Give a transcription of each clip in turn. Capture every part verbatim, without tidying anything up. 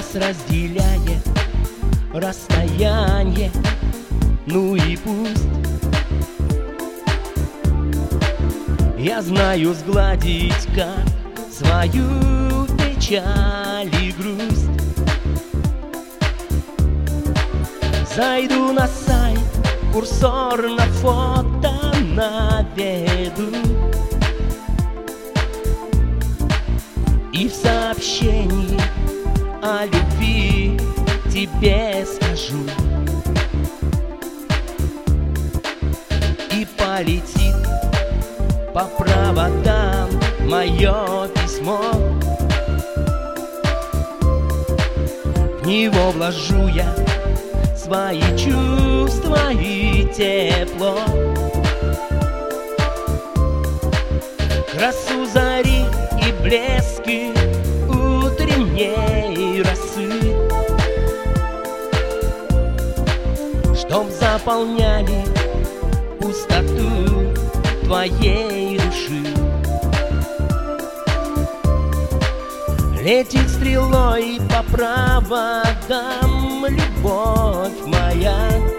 Нас разделяет расстояние, ну и пусть. Я знаю сгладить, как свою печаль и грусть. Зайду на сайт, курсор на фото наведу, и в сообщении о любви тебе скажу. И полетит по проводам мое письмо. В него вложу я свои чувства и тепло, красу зари и блески утренней росы, чтоб заполняли пустоту твоей души. Летит стрелой по проводам любовь моя.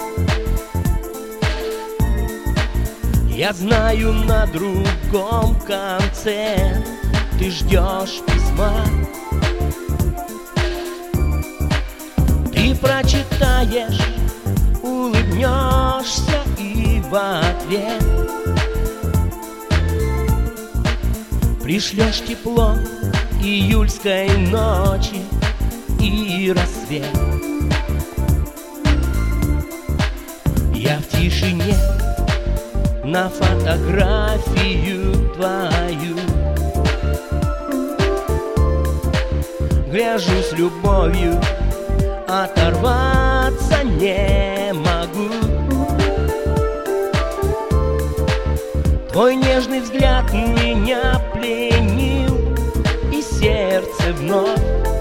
Я знаю, на другом конце ты ждешь письма. Ты прочитаешь, улыбнешься и в ответ пришлешь тепло июльской ночи и рассвет. Я в тишине на фотографию твою гляжу с любовью, оторваться не могу. Твой нежный взгляд меня пленил, и сердце вновь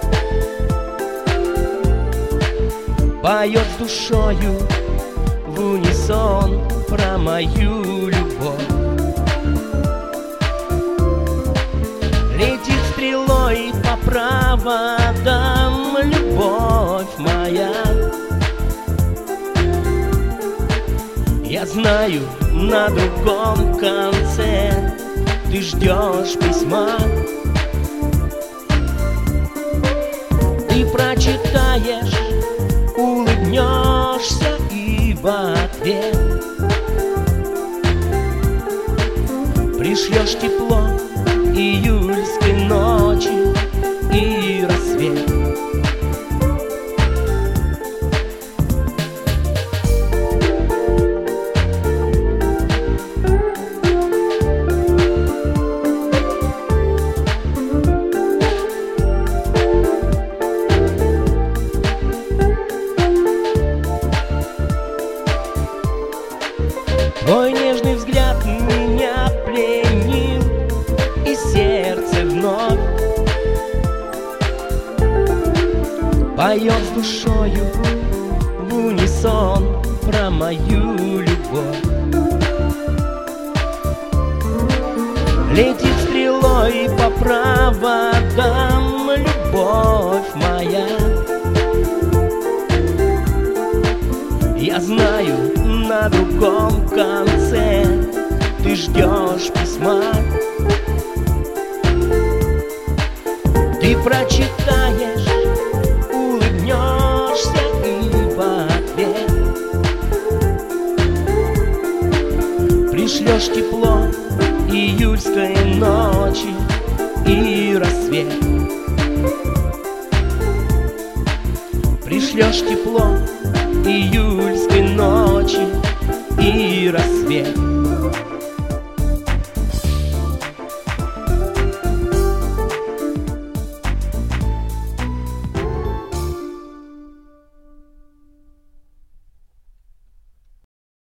поет с душою в унисон про мою любовь. Летит стрелой по проводам любовь моя. Я знаю, на другом конце ты ждешь письма. Ты прочитаешь, улыбнешься и в ответ пришлешь тепло июльской ночи и рассвет. Твой нежный взгляд меня пленил, и сердце вновь поет с душою в унисон про мою любовь. Летит стрелой по проводам любовь моя. Я знаю, на другом конце ты ждешь письма. Ты прочитаешь, улыбнешься и в ответ пришлешь тепло июльской ночи и рассвет. Пришлешь тепло июльской ночи и рассвет.